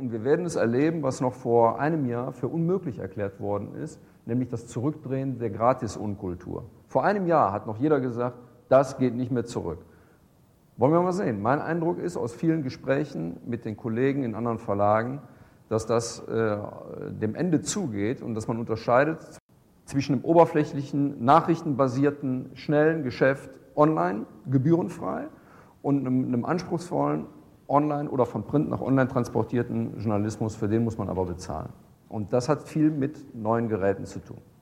und wir werden es erleben, was noch vor einem Jahr für unmöglich erklärt worden ist, nämlich das Zurückdrehen der Gratis-Unkultur. Vor einem Jahr hat noch jeder gesagt, das geht nicht mehr zurück. Wollen wir mal sehen. Mein Eindruck ist aus vielen Gesprächen mit den Kollegen in anderen Verlagen, dass das dem Ende zugeht und dass man unterscheidet zwischen einem oberflächlichen, nachrichtenbasierten, schnellen Geschäft online, gebührenfrei, und einem anspruchsvollen, online oder von Print nach online transportierten Journalismus, für den muss man aber bezahlen. Und das hat viel mit neuen Geräten zu tun.